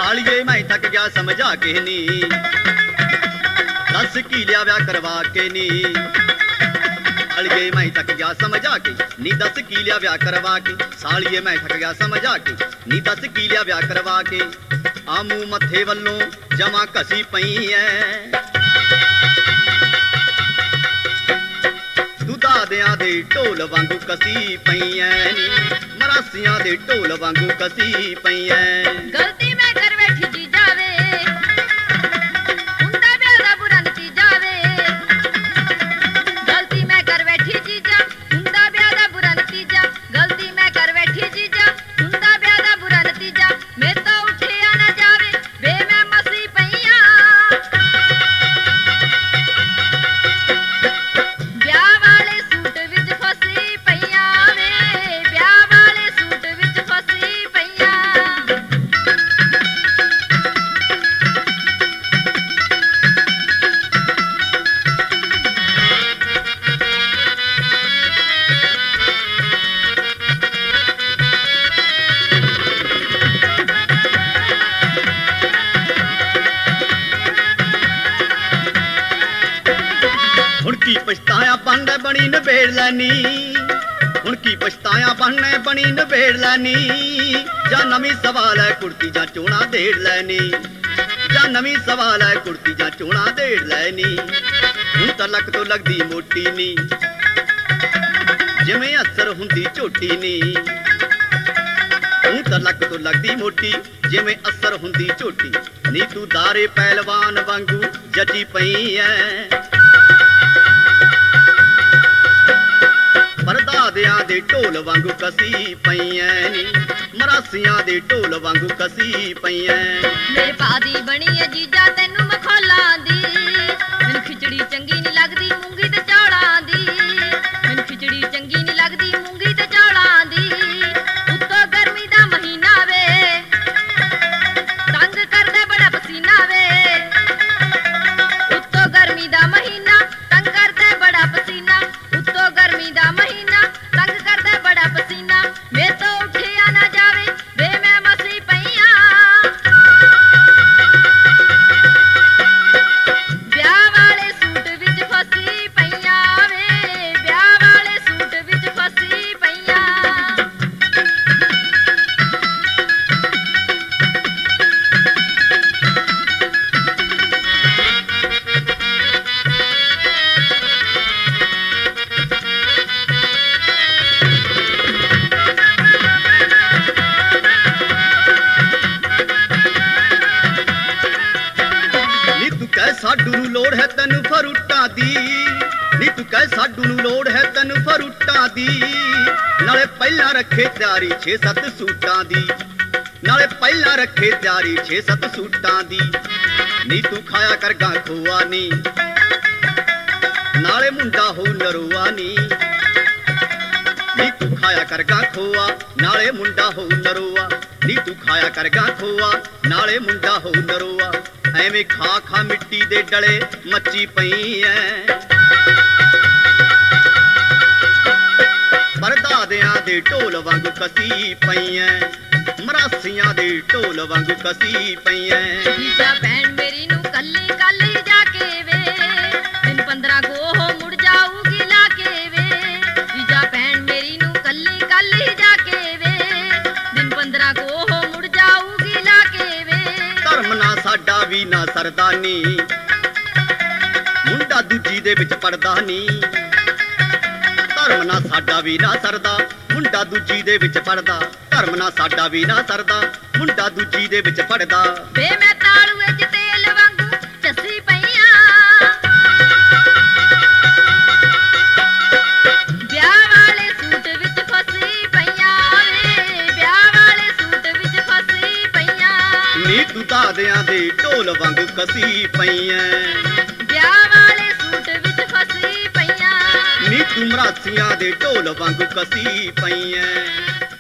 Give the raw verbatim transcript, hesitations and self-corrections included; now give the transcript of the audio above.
सालिए मैं थक गया समझा के नी, दस की लिया व्या करवा के नी। सालिए मैं थक गया समझा के नी, दस की लिया व्या करवा के। सालिए मैं थक गया समझा के नी, दस की लिया व्या करवा के। आमू मथे वल्लों जमा कसी पई है, दादियां दे ढोल वांगू कसी पई है नी, मरासियां दे ढोल वांगू कसी पई है। गलती मैं कर बैठी जी जावे, हुंदा प्यारा बुरा नतीजा वे। गलती मैं कर बैठी जी जा, हुंदा प्यारा बुरा नतीजा। गलती मैं कर बैठी जी जा, हुंदा प्यारा बुरा नतीजा। मैं तो उठिया ना जावे वे मैं मसी पईया, ब्याह वाले सूट विच फसी पईया वे, ब्याह वाले सूट विच फसी पईया। हुण की पछताया बनने बनी नबेड़ लैनी, हुण की पछताया बनने बनी नबेड़ लैनी। जा नवी सवाल है कुर्ती जा चोणा देड़ लैनी, जा नवी सवाल है कुर्ती जा चोणा देड़ लैनी। हुण तां लक तो लगदी मोटी नी, जिवें असर हुंदी झोटी नी। हुण तां लक तो लगदी मोटी, जिवें असर हुंदी झोटी नी। तू दारे पहलवान वांगू जची पई है, परदादियां दे ढोल वांगू कसी पई है नी, मरासियां दे ढोल वांगू कसी पई है। मेरे पादी बनी है जीजा तैनू मखौला दी, मैनू खिचड़ी चंगी नहीं लगदी मूंगी ते चौलां दी। मैनू खिचड़ी चंगी नहीं लगदी मूंगी ते चौलां दी। उत्तों गर्मी दा महीना वे, तंग करदा बड़ा पसीना वे। उत्तों गर्मी दा महीना तंग करदा बड़ा पसीना। उत्तों गर्मी दा महीना तंग करदा बड़ा पसीना। मैं तो उठिया ना जावे वे मैं मसी पईया, ब्याह वाले सूट विच फसी पईया वे, ब्याह वाले सूट विच फसी पईया। नी तू कह साडू नू लोड़ है तैनू फरूटां दी, नी तू कह साडू नू लोड़ है तैनू फरूटां दी। नाले पहला रखे तैयारी छे सत्त सूटां दी, नाले पहला रखे तैयारी छे सत्त सूटां दी। नी तू खाया कर गा खोआ नी, नाले मुंडा हो नरोआ नी। नी तू खाया कर गा खोआ नाले मुंडा हो नरोआ। नी तू खाया कर गा खोआ नाले मुंडा हो नरोआ। ਐਵੇਂ ਖਾ ਖਾ ਮਿੱਟੀ ਦੇ ਡਲੇ ਮੱਚੀ ਪਈ ਐ, ਪਰਦਾਦਿਆਂ ਦੇ ਢੋਲ ਵਾਂਗੂ ਕਸੀ ਪਈ ਐ, ਮਰਾਸੀਆਂ ਦੇ ਢੋਲ ਵਾਂਗੂ ਕਸੀ ਪਈ ਐ। ਜੀਜਾ ਭੈਣ ਮੇਰੀ ਨੂੰ ਕੱਲੀ ਕੱਲੀ ਜਾ ਕੇ ਵੇ, ਦਿਨ ਪੰਦਰਾਂ ਕੋ ਹੋ ਮੁੜ ਜਾਊਗੀ ਲਾ ਕੇ ਵੇ। ਜੀਜਾ ਭੈਣ ਮੇਰੀ ਨੂੰ ਕੱਲੀ ਕੱਲੀ ਜਾ ਕੇ ਵੇ, ਦਿਨ ਪੰਦਰਾਂ ਕੋ ਹੋ ਮੁੜ ਜਾਊਗੀ ਲਾ ਕੇ ਵੇ। ਧਰਮ ਨਾ ਸਾਡਾ ਵੀ ਨਾ ਸਰਦਾ ਨੀ, ਮੁੰਡਾ ਦੂਜੀ ਦੇ ਵਿੱਚ ਪੜਦਾ ਨੀ। ਧਰਮ ਨਾ ਸਾਡਾ ਵੀ ਨਾ ਸਰਦਾ, ਮੁੰਡਾ ਦੂਜੀ ਦੇ ਵਿੱਚ ਪੜਦਾ। ਧਰਮ ਨਾ ਸਾਡਾ ਵੀ ਨਾ ਸਰਦਾ, ਮੁੰਡਾ ਦੂਜੀ ਦੇ ਵਿੱਚ ਪੜਦਾ। ਵੇ ਮੈਂ ਤਾਲੂਏ 'ਚ ਤੇਲ ਵਾਂਗੂ ਚੱਸੀ ਪਈਆਂ, ਵਿਆਹ ਵਾਲੇ ਸੂਟ ਵਿੱਚ ਫਸੀ ਪਈਆਂ ਵੇ, ਵਿਆਹ ਵਾਲੇ ਸੂਟ ਵਿੱਚ ਫਸੀ ਪਈਆਂ। ਨੀ ਤੂੰ ਦਾਦਿਆਂ ਦੇ ਢੋਲ ਵਾਂਗੂ ਕਸੀ ਪਈ ਐ, ਵਿਆਹ ਵਾਲੇ ਸੂਟ ਵਿੱਚ ਫਸੀ ਪਈਆਂ। ਨੀ ਤੂੰ ਮਰਾਸੀਆਂ ਦੇ ਢੋਲ ਵਾਂਗੂ ਕਸੀ ਪਈ ਐ।